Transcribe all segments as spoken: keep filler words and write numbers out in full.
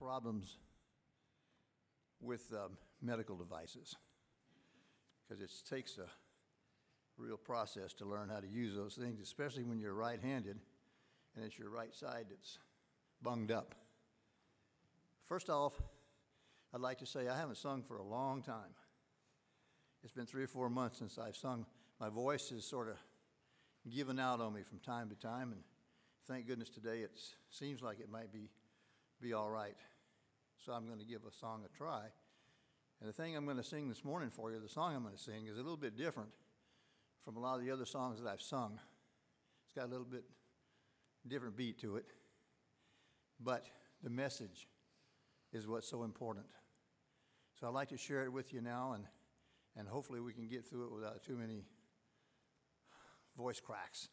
problems with um, medical devices, because it takes a real process to learn how to use those things, especially when you're right-handed and it's your right side that's bunged up. First off, I'd like to say I haven't sung for a long time. It's been three or four months since I've sung. My voice is sort of given out on me from time to time, and thank goodness today it seems like it might be, be all right. So I'm going to give a song a try. And the thing I'm going to sing this morning for you, the song I'm going to sing, is a little bit different from a lot of the other songs that I've sung. It's got a little bit different beat to it, but the message is what's so important. So I'd like to share it with you now, and, and hopefully we can get through it without too many voice cracks.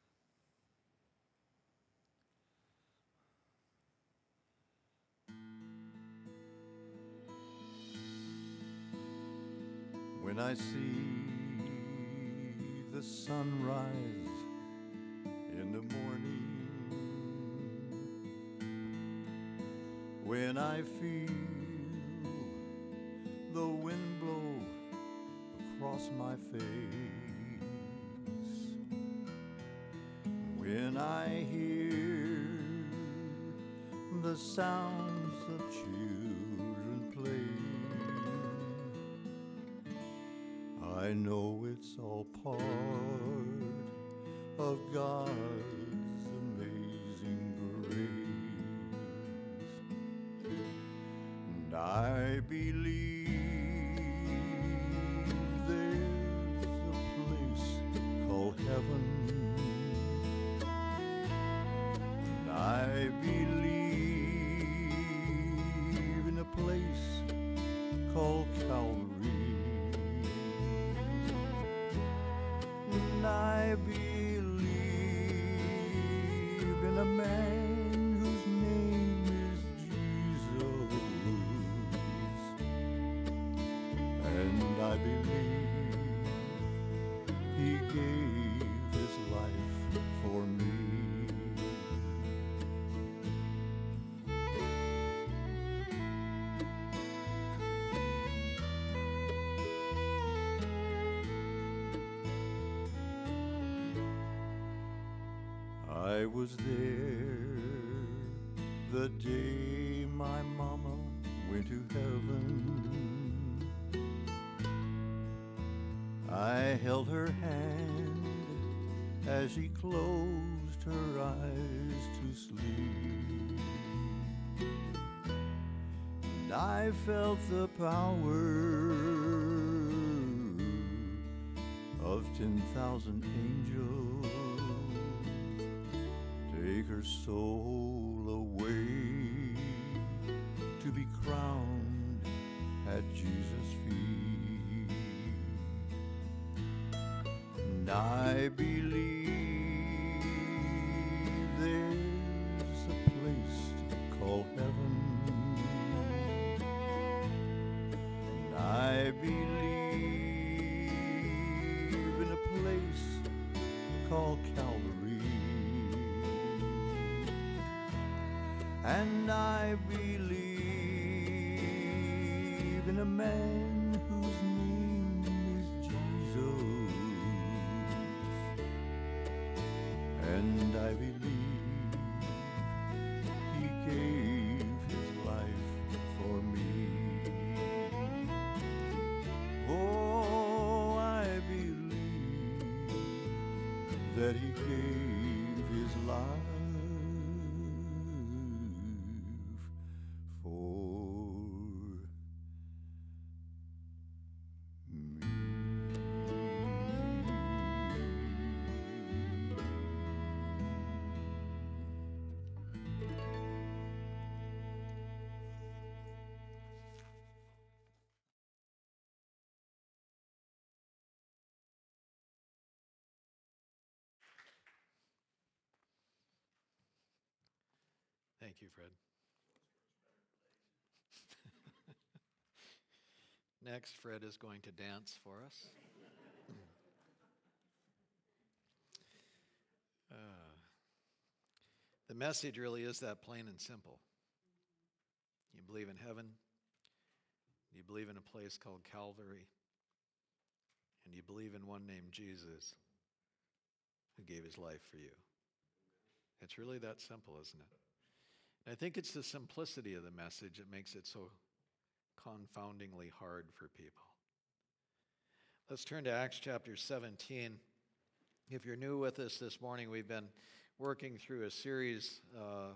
When I see the sunrise in the morning, when I feel the wind blow across my face, when I hear the sounds of children playing, I know it's all part of God's amazing grace. And I believe there's a place called heaven. And I believe in a place called Calvary. And I believe in a man whose name is Jesus. And I believe he gave his life for me. I was there the day my mama went to heaven. I held her hand as she closed her eyes to sleep, and I felt the power of ten thousand angels take her soul away to be crowned at Jesus' feet. And I believe there's a place called heaven. And I believe in a place called Calvary. And I believe in a man whose name is Jesus. And I believe he gave his life for me. Oh, I believe that he gave his life Thank you, Fred. Next, Fred is going to dance for us. uh, the message really is that plain and simple. You believe in heaven? You believe in a place called Calvary? And you believe in one named Jesus who gave his life for you? It's really that simple, isn't it? And I think it's the simplicity of the message that makes it so confoundingly hard for people. Let's turn to Acts chapter seventeen. If you're new with us this morning, we've been working through a series uh,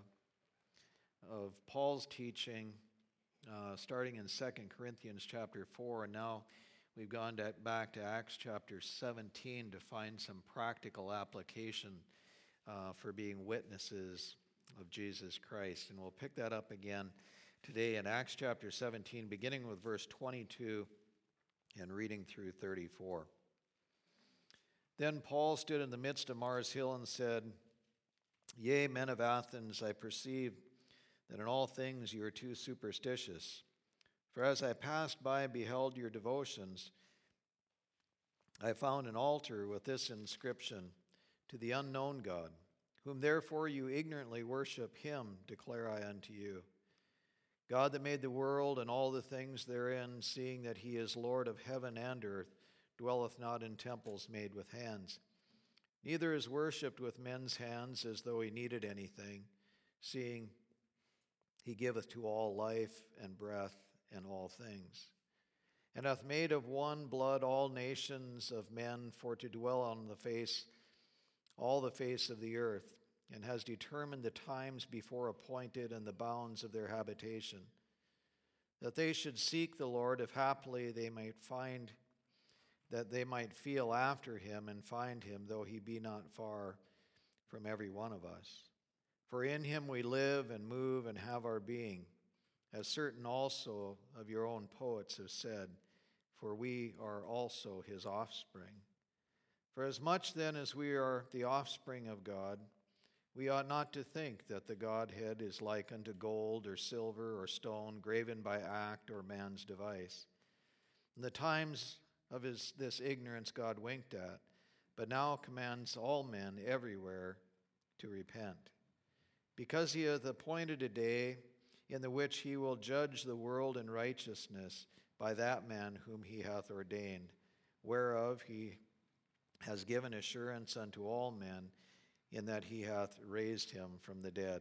of Paul's teaching, uh, starting in Second Corinthians chapter four, and now we've gone to, back to Acts chapter seventeen to find some practical application uh, for being witnesses of Jesus Christ. And we'll pick that up again today in Acts chapter seventeen, beginning with verse twenty-two and reading through thirty-four. Then Paul stood in the midst of Mars Hill and said, Yea, men of Athens, I perceive that in all things you are too superstitious. For as I passed by and beheld your devotions, I found an altar with this inscription, To the unknown God, whom therefore you ignorantly worship, him declare I unto you. God that made the world and all the things therein, seeing that he is Lord of heaven and earth, dwelleth not in temples made with hands, neither is worshipped with men's hands as though he needed anything, seeing he giveth to all life and breath and all things, and hath made of one blood all nations of men for to dwell on the face, all the face of the earth, and has determined the times before appointed and the bounds of their habitation, that they should seek the Lord, if haply they might find, that they might feel after him and find him, though he be not far from every one of us. For in him we live and move and have our being, as certain also of your own poets have said, for we are also his offspring. For as much then as we are the offspring of God, we ought not to think that the Godhead is like unto gold or silver or stone, graven by act or man's device. In the times of his, this ignorance God winked at, but now commands all men everywhere to repent. Because he hath appointed a day in the which he will judge the world in righteousness by that man whom he hath ordained, whereof he has given assurance unto all men, in that he hath raised him from the dead.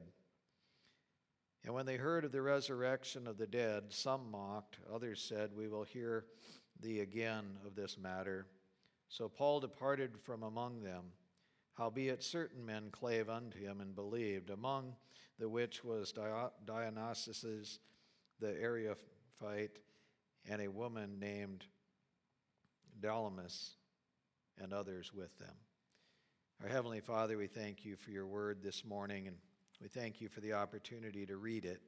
And when they heard of the resurrection of the dead, some mocked, others said, We will hear thee again of this matter. So Paul departed from among them. Howbeit certain men clave unto him and believed, among the which was Dionysius the Areophite, and a woman named Dalamis, and others with them. Our Heavenly Father, we thank you for your word this morning, and we thank you for the opportunity to read it.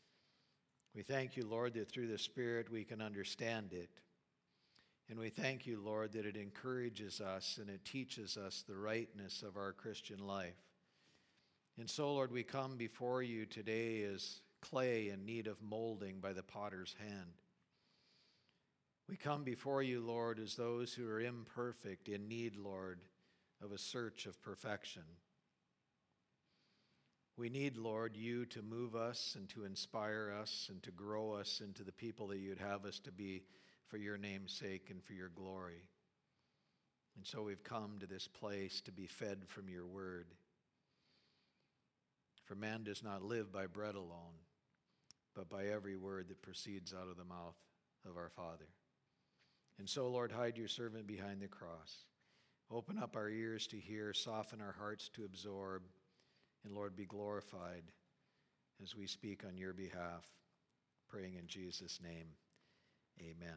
We thank you, Lord, that through the Spirit we can understand it. And we thank you, Lord, that it encourages us and it teaches us the rightness of our Christian life. And so, Lord, we come before you today as clay in need of molding by the potter's hand. We come before you, Lord, as those who are imperfect, in need, Lord, of a search of perfection. We need, Lord, you to move us and to inspire us and to grow us into the people that you'd have us to be for your name's sake and for your glory. And so we've come to this place to be fed from your word. For man does not live by bread alone, but by every word that proceeds out of the mouth of our Father. And so, Lord, hide your servant behind the cross. Open up our ears to hear, soften our hearts to absorb, and Lord, be glorified as we speak on your behalf, praying in Jesus' name, amen.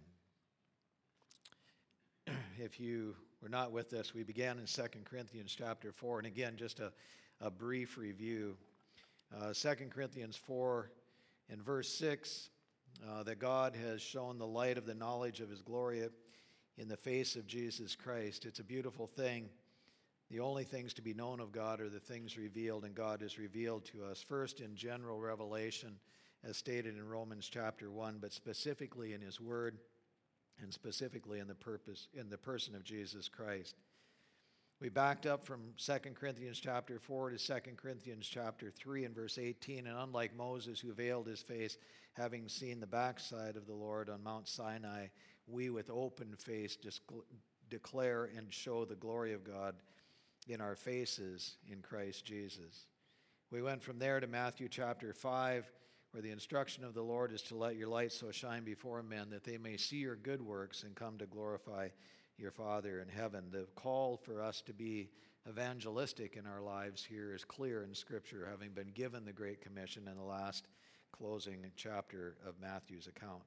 If you were not with us, we began in Second Corinthians chapter four, and again, just a, a brief review. Uh, Second Corinthians four and verse six, uh, that God has shown the light of the knowledge of his glory in the face of Jesus Christ. It's a beautiful thing. The only things to be known of God are the things revealed, and God is revealed to us. First, in general revelation, as stated in Romans chapter one, but specifically in his word, and specifically in the purpose, in the person of Jesus Christ. We backed up from Second Corinthians chapter four to Second Corinthians chapter three and verse eighteen. And unlike Moses, who veiled his face, having seen the backside of the Lord on Mount Sinai, we with open face declare and show the glory of God in our faces in Christ Jesus. We went from there to Matthew chapter five, where the instruction of the Lord is to let your light so shine before men that they may see your good works and come to glorify your Father in heaven. The call for us to be evangelistic in our lives here is clear in Scripture, having been given the Great Commission in the last closing chapter of Matthew's account.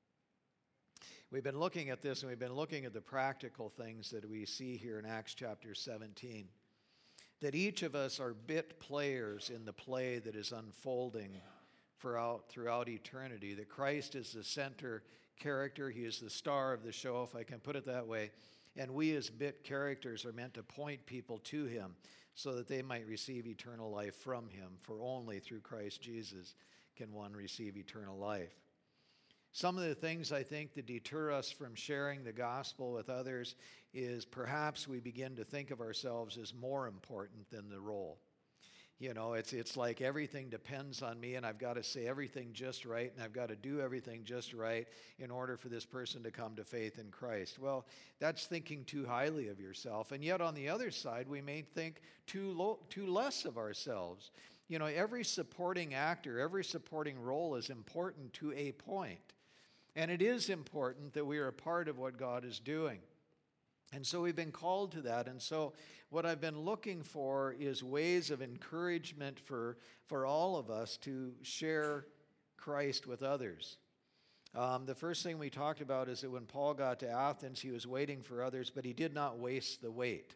We've been looking at this, and we've been looking at the practical things that we see here in Acts chapter seventeen. That each of us are bit players in the play that is unfolding throughout, throughout eternity. That Christ is the center character. He is the star of the show, if I can put it that way. And we as bit characters are meant to point people to him so that they might receive eternal life from him. For only through Christ Jesus can one receive eternal life. Some of the things I think that deter us from sharing the gospel with others is perhaps we begin to think of ourselves as more important than the role. You know, it's it's like everything depends on me, and I've got to say everything just right, and I've got to do everything just right in order for this person to come to faith in Christ. Well, that's thinking too highly of yourself. And yet on the other side, we may think too low, too less of ourselves. You know, every supporting actor, every supporting role is important to a point. And it is important that we are a part of what God is doing. And so we've been called to that. And so what I've been looking for is ways of encouragement for, for all of us to share Christ with others. Um, the first thing we talked about is that when Paul got to Athens, he was waiting for others, but he did not waste the wait.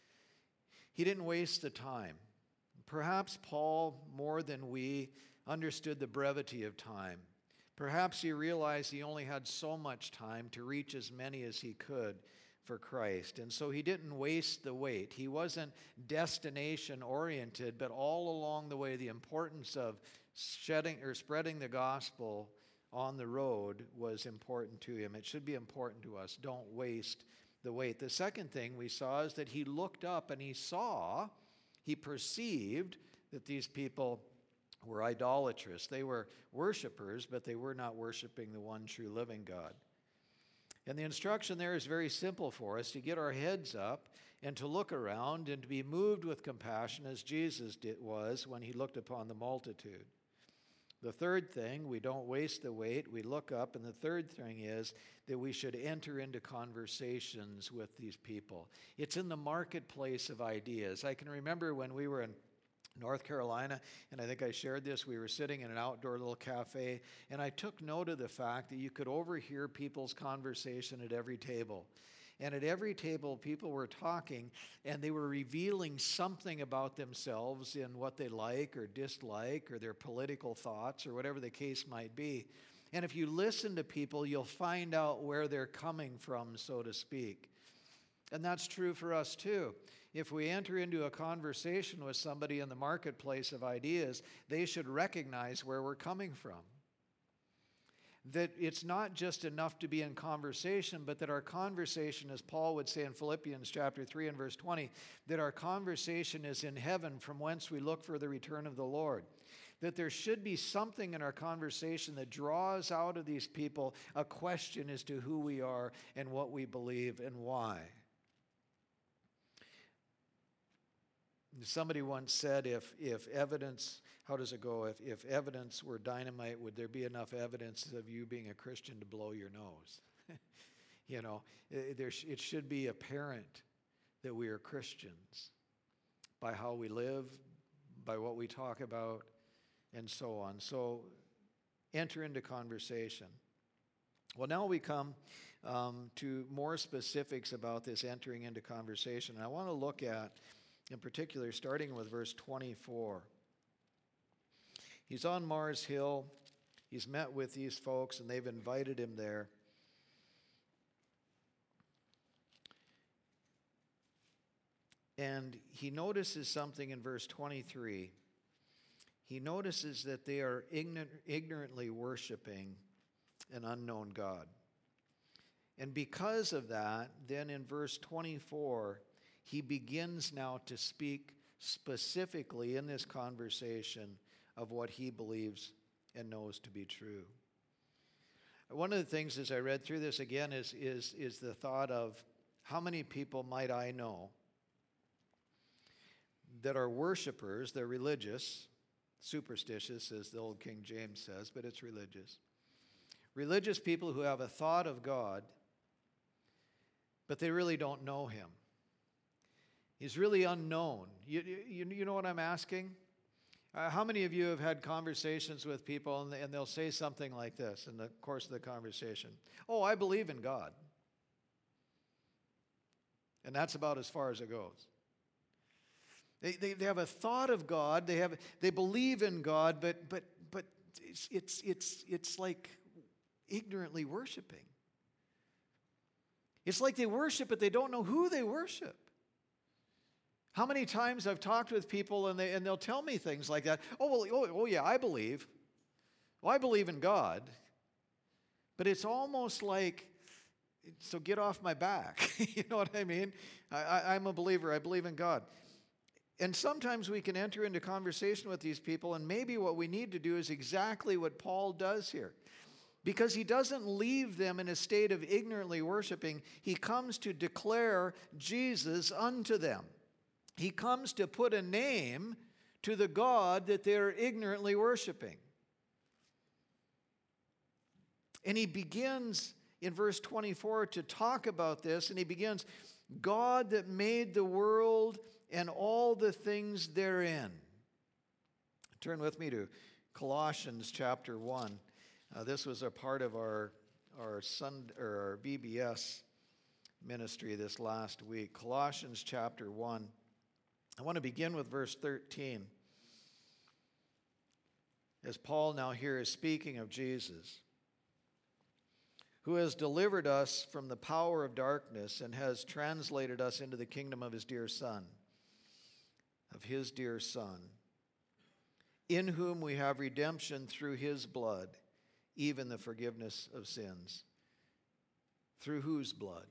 He didn't waste the time. Perhaps Paul, more than we, understood the brevity of time. Perhaps he realized he only had so much time to reach as many as he could for Christ. And so he didn't waste the wait. He wasn't destination oriented, but all along the way, the importance of shedding or spreading the gospel on the road was important to him. It should be important to us. Don't waste the wait. The second thing we saw is that he looked up and he saw, he perceived that these people were idolatrous. They were worshipers, but they were not worshiping the one true living God. And the instruction there is very simple for us, to get our heads up and to look around and to be moved with compassion as Jesus did, was when he looked upon the multitude. The third thing, we don't waste the wait, we look up. And the third thing is that we should enter into conversations with these people. It's in the marketplace of ideas. I can remember when we were in North Carolina, and I think I shared this, we were sitting in an outdoor little cafe, and I took note of the fact that you could overhear people's conversation at every table. And at every table, people were talking, and they were revealing something about themselves in what they like or dislike, or their political thoughts, or whatever the case might be. And if you listen to people, you'll find out where they're coming from, so to speak. And that's true for us too. If we enter into a conversation with somebody in the marketplace of ideas, they should recognize where we're coming from. That it's not just enough to be in conversation, but that our conversation, as Paul would say in Philippians chapter three and verse twenty, that our conversation is in heaven, from whence we look for the return of the Lord. That there should be something in our conversation that draws out of these people a question as to who we are and what we believe and why. Somebody once said, if if evidence, how does it go? If, if evidence were dynamite, would there be enough evidence of you being a Christian to blow your nose? You know, it, there, it should be apparent that we are Christians by how we live, by what we talk about, and so on. So enter into conversation. Well, now we come um, to more specifics about this entering into conversation. And I want to look at, in particular, starting with verse twenty-four. He's on Mars Hill. He's met with these folks, and they've invited him there. And he notices something in verse twenty-three. He notices that they are ignorant, ignorantly worshiping an unknown God. And because of that, then in verse twenty-four, he begins now to speak specifically in this conversation of what he believes and knows to be true. One of the things as I read through this again is, is, is the thought of how many people might I know that are worshipers, they're religious, superstitious as the old King James says, but it's religious. Religious people who have a thought of God, but they really don't know him. He's really unknown. You, you, you know what I'm asking? Uh, how many of you have had conversations with people and, they, and they'll say something like this in the course of the conversation? Oh, I believe in God. And that's about as far as it goes. They, they, they have a thought of God. They have they believe in God, but but but it's it's it's it's like ignorantly worshiping. It's like they worship, but they don't know who they worship. How many times I've talked with people and they and they'll tell me things like that. Oh well, oh, oh yeah, I believe. Well, I believe in God, but it's almost like, so get off my back. You know what I mean? I, I, I'm a believer. I believe in God. And sometimes we can enter into conversation with these people, and maybe what we need to do is exactly what Paul does here. Because he doesn't leave them in a state of ignorantly worshiping. He comes to declare Jesus unto them. He comes to put a name to the God that they're ignorantly worshiping. And he begins in verse twenty-four to talk about this, and he begins, God that made the world and all the things therein. Turn with me to Colossians chapter one. Uh, this was a part of our our Sunday, or our V B S ministry this last week. Colossians chapter one. I want to begin with verse thirteen. As Paul now here is speaking of Jesus, who has delivered us from the power of darkness and has translated us into the kingdom of his dear Son, of his dear Son, in whom we have redemption through his blood, even the forgiveness of sins. Through whose blood?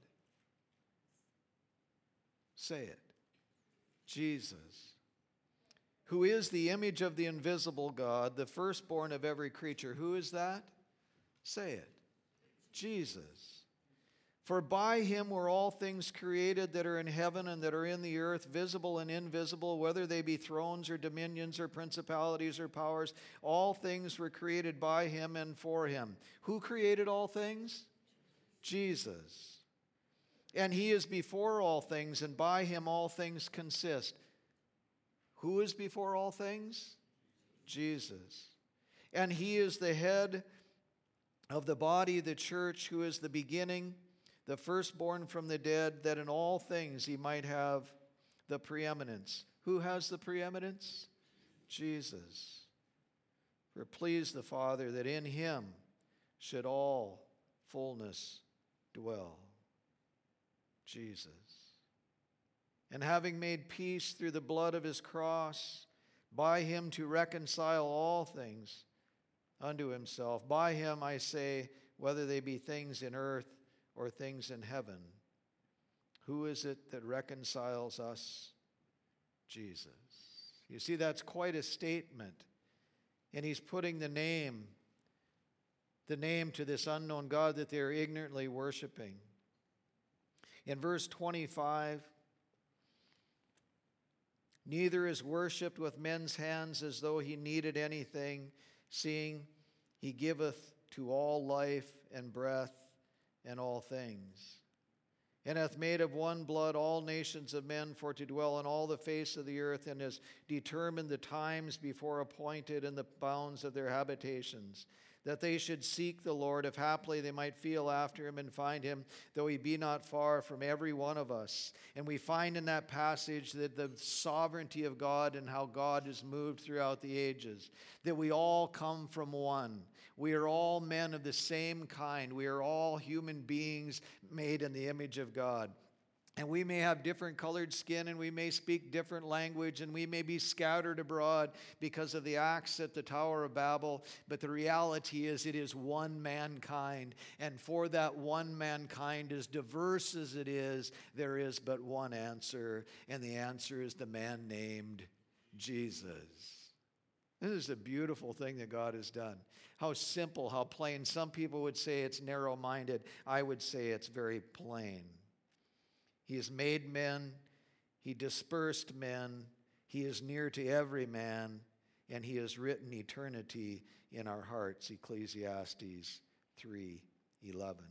Say it. Jesus, who is the image of the invisible God, the firstborn of every creature. Who is that? Say it. Jesus. For by him were all things created that are in heaven and that are in the earth, visible and invisible, whether they be thrones or dominions or principalities or powers. All things were created by him and for him. Who created all things? Jesus. And he is before all things, and by him all things consist. Who is before all things? Jesus. And he is the head of the body, the church, who is the beginning, the firstborn from the dead, that in all things he might have the preeminence. Who has the preeminence? Jesus. For please the Father that in him should all fullness dwell. Jesus. And having made peace through the blood of his cross, by him to reconcile all things unto himself. By him, I say, whether they be things in earth or things in heaven. Who is it that reconciles us? Jesus. You see, that's quite a statement. And he's putting the name, the name to this unknown God that they're ignorantly worshiping. In verse twenty-five, neither is worshipped with men's hands as though he needed anything, seeing he giveth to all life and breath and all things, and hath made of one blood all nations of men for to dwell on all the face of the earth, and has determined the times before appointed and the bounds of their habitations, that they should seek the Lord, if haply they might feel after him and find him, though he be not far from every one of us. And we find in that passage that the sovereignty of God and how God has moved throughout the ages, that we all come from one. We are all men of the same kind. We are all human beings made in the image of God. And we may have different colored skin, and we may speak different language, and we may be scattered abroad because of the axe at the Tower of Babel. But the reality is it is one mankind. And for that one mankind, as diverse as it is, there is but one answer. And the answer is the man named Jesus. This is a beautiful thing that God has done. How simple, how plain. Some people would say it's narrow-minded. I would say it's very plain. He has made men, he dispersed men, he is near to every man, and he has written eternity in our hearts, Ecclesiastes three eleven.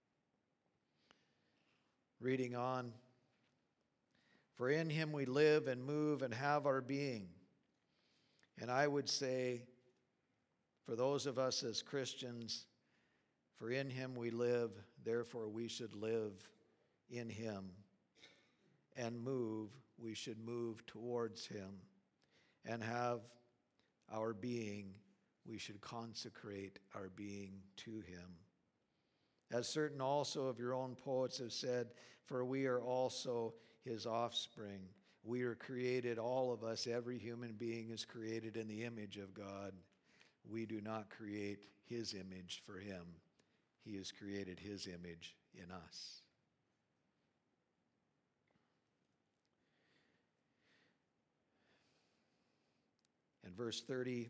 Reading on, for in him we live and move and have our being. And I would say, for those of us as Christians, for in him we live, therefore we should live in him, and move, we should move towards him, and have our being, we should consecrate our being to him. As certain also of your own poets have said, for we are also his offspring. We are created, all of us, every human being is created in the image of God. We do not create his image for him. He has created his image in us. And verse thirty,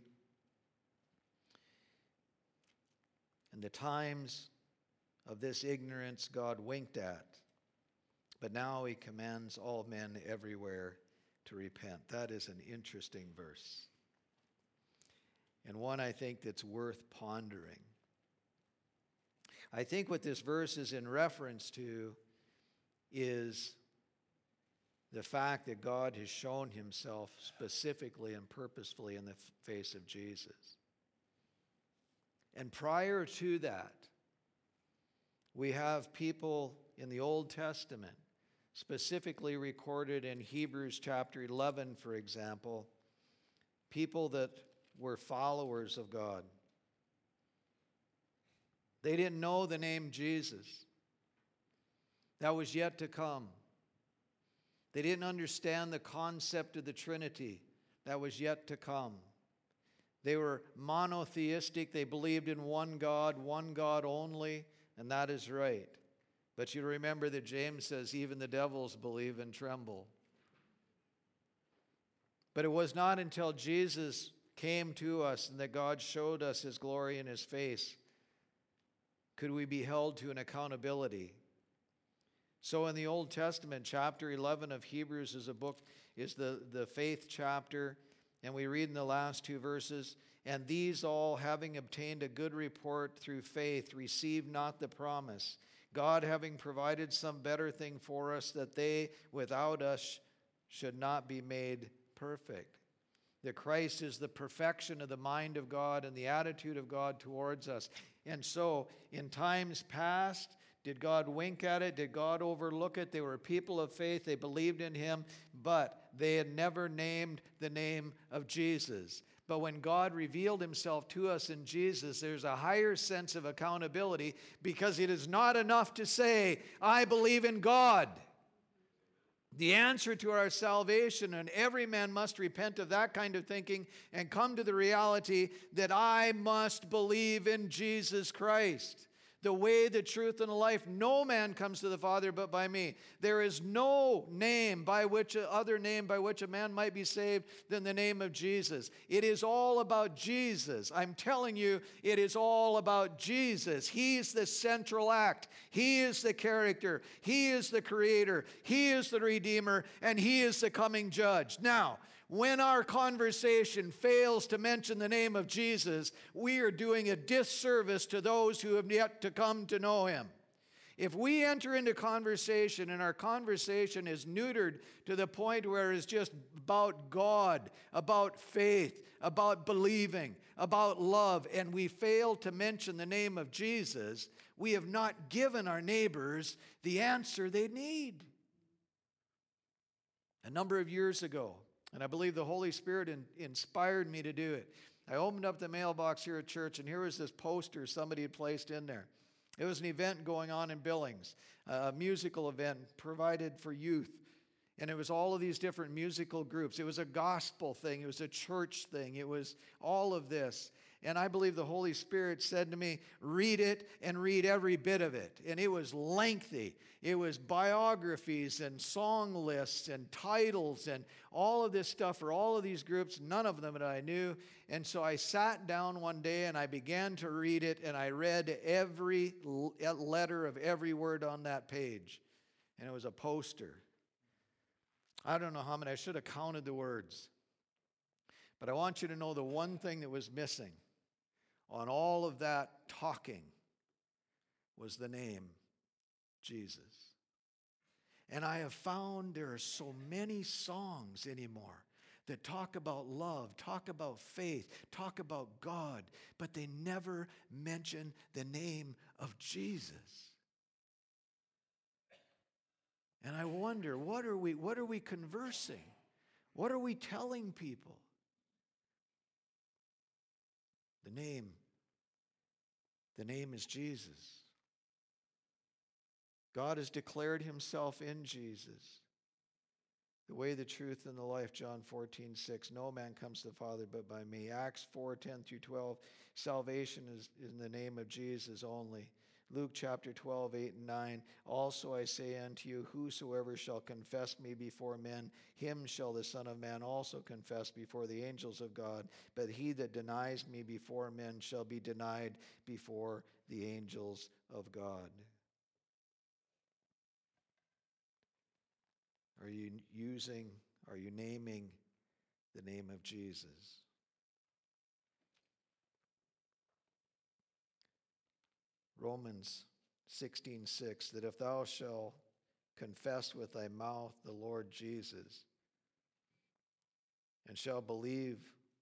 and the times of this ignorance God winked at, but now he commands all men everywhere to repent. That is an interesting verse, and one I think that's worth pondering. I think what this verse is in reference to is the fact that God has shown himself specifically and purposefully in the face of Jesus. And prior to that, we have people in the Old Testament, specifically recorded in Hebrews chapter eleven, for example, people that were followers of God. They didn't know the name Jesus. That was yet to come. They didn't understand the concept of the Trinity. That was yet to come. They were monotheistic. They believed in one God, one God only, and that is right. But you remember that James says even the devils believe and tremble. But it was not until Jesus came to us and that God showed us his glory and his face could we be held to an accountability. So in the Old Testament, chapter eleven of Hebrews is a book, is the, the faith chapter, and we read in the last two verses, and these all, having obtained a good report through faith, received not the promise, God having provided some better thing for us, that they without us should not be made perfect. That Christ is the perfection of the mind of God and the attitude of God towards us. And so, in times past, did God wink at it? Did God overlook it? They were people of faith. They believed in him, but they had never named the name of Jesus. But when God revealed himself to us in Jesus, there's a higher sense of accountability, because it is not enough to say, I believe in God. The answer to our salvation, and every man must repent of that kind of thinking and come to the reality that I must believe in Jesus Christ. The way, the truth, and the life. No man comes to the Father but by me. There is no name by which, other name by which a man might be saved than the name of Jesus. It is all about Jesus. I'm telling you, it is all about Jesus. He's the central act. He is the character. He is the creator. He is the redeemer. And he is the coming judge. Now, when our conversation fails to mention the name of Jesus, we are doing a disservice to those who have yet to come to know him. If we enter into conversation and our conversation is neutered to the point where it's just about God, about faith, about believing, about love, and we fail to mention the name of Jesus, we have not given our neighbors the answer they need. A number of years ago, and I believe the Holy Spirit in, inspired me to do it, I opened up the mailbox here at church, and here was this poster somebody had placed in there. It was an event going on in Billings, a musical event provided for youth. And it was all of these different musical groups. It was a gospel thing. It was a church thing. It was all of this. And I believe the Holy Spirit said to me, read it and read every bit of it. And it was lengthy. It was biographies and song lists and titles and all of this stuff for all of these groups, none of them that I knew. And so I sat down one day and I began to read it, and I read every letter of every word on that page. And it was a poster. I don't know how many. I should have counted the words. But I want you to know the one thing that was missing on all of that talking was the name Jesus. And I have found there are so many songs anymore that talk about love, talk about faith, talk about God, but they never mention the name of Jesus. And I wonder, what are we, what are we conversing? What are we telling people? The name, the name is Jesus. God has declared himself in Jesus. The way, the truth, and the life, John fourteen six. No man comes to the Father but by me. Acts four ten through twelve. Salvation is in the name of Jesus only. Luke chapter twelve, eight and nine. Also I say unto you, whosoever shall confess me before men, him shall the Son of Man also confess before the angels of God. But he that denies me before men shall be denied before the angels of God. Are you using, are you naming the name of Jesus? Romans sixteen six, that if thou shalt confess with thy mouth the Lord Jesus, and shalt believe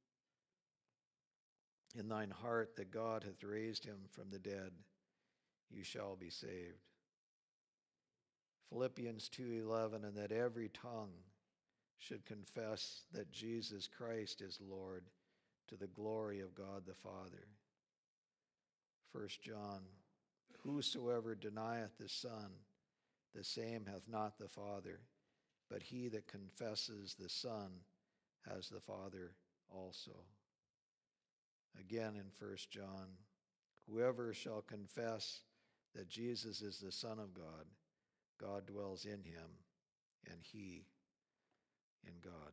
in thine heart that God hath raised him from the dead, you shall be saved. Philippians two eleven, and that every tongue should confess that Jesus Christ is Lord, to the glory of God the Father. First John, whosoever denieth the Son, the same hath not the Father, but he that confesses the Son has the Father also. Again in First John, whoever shall confess that Jesus is the Son of God, God dwells in him, and he in God.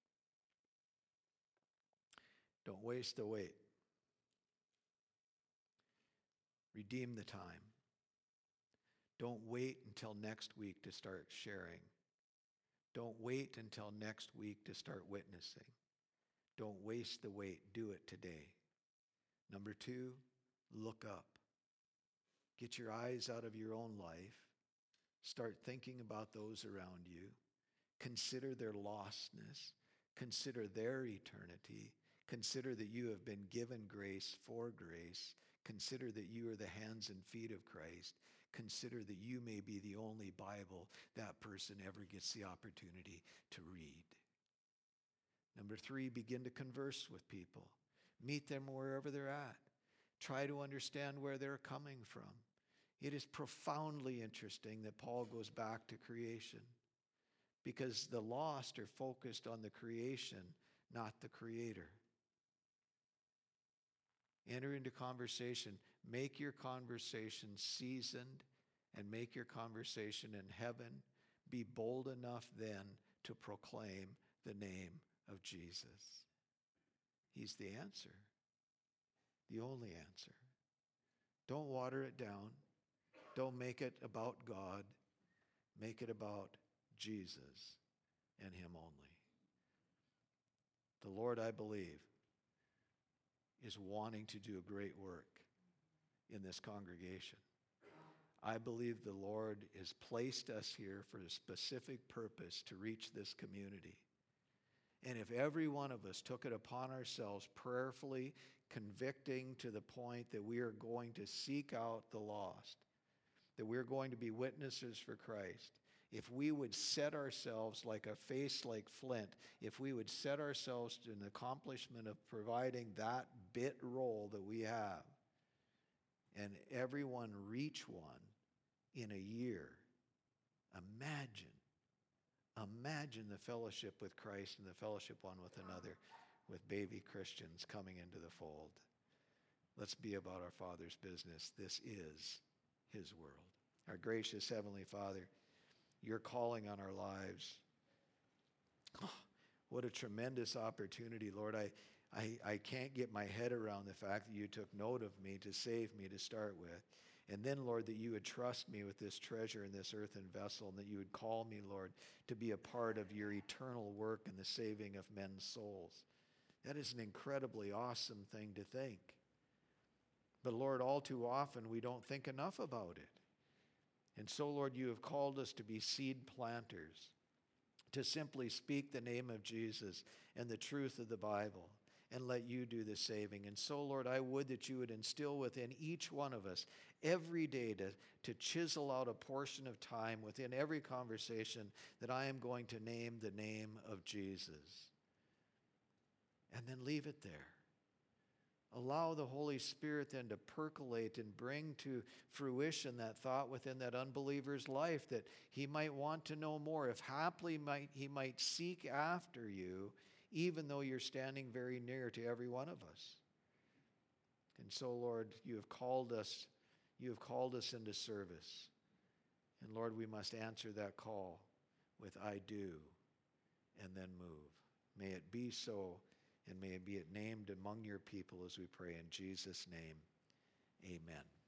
Don't waste the wait. Redeem the time. Don't wait until next week to start sharing. Don't wait until next week to start witnessing. Don't waste the wait. Do it today. Number two, look up. Get your eyes out of your own life. Start thinking about those around you. Consider their lostness. Consider their eternity. Consider that you have been given grace for grace. Consider that you are the hands and feet of Christ. Consider that you may be the only Bible that person ever gets the opportunity to read. Number three, begin to converse with people. Meet them wherever they're at. Try to understand where they're coming from. It is profoundly interesting that Paul goes back to creation, because the lost are focused on the creation, not the Creator. Enter into conversation. Make your conversation seasoned, and make your conversation in heaven. Be bold enough then to proclaim the name of Jesus. He's the answer, the only answer. Don't water it down. Don't make it about God. Make it about Jesus and him only. The Lord, I believe, is wanting to do a great work in this congregation. I believe the Lord has placed us here for a specific purpose to reach this community. And if every one of us took it upon ourselves, prayerfully convicting to the point that we are going to seek out the lost, that we're going to be witnesses for Christ, if we would set ourselves like a face like flint, if we would set ourselves to an accomplishment of providing that bit role that we have, and everyone reach one in a year. Imagine, imagine the fellowship with Christ and the fellowship one with another, with baby Christians coming into the fold. Let's be about our Father's business. This is his world. Our gracious Heavenly Father, you're calling on our lives. Oh, what a tremendous opportunity, Lord. I, I, I can't get my head around the fact that you took note of me to save me to start with. And then, Lord, that you would trust me with this treasure in this earthen vessel, and that you would call me, Lord, to be a part of your eternal work in the saving of men's souls. That is an incredibly awesome thing to think. But Lord, all too often we don't think enough about it. And so, Lord, you have called us to be seed planters, to simply speak the name of Jesus and the truth of the Bible and let you do the saving. And so, Lord, I would that you would instill within each one of us every day to, to chisel out a portion of time within every conversation that I am going to name the name of Jesus. And then leave it there. Allow the Holy Spirit then to percolate and bring to fruition that thought within that unbeliever's life that he might want to know more. If haply might, he might seek after you, even though you're standing very near to every one of us. And so, Lord, you have called us, you have called us into service. And Lord, we must answer that call with I do, and then move. May it be so. And may it be named among your people as we pray in Jesus' name. Amen.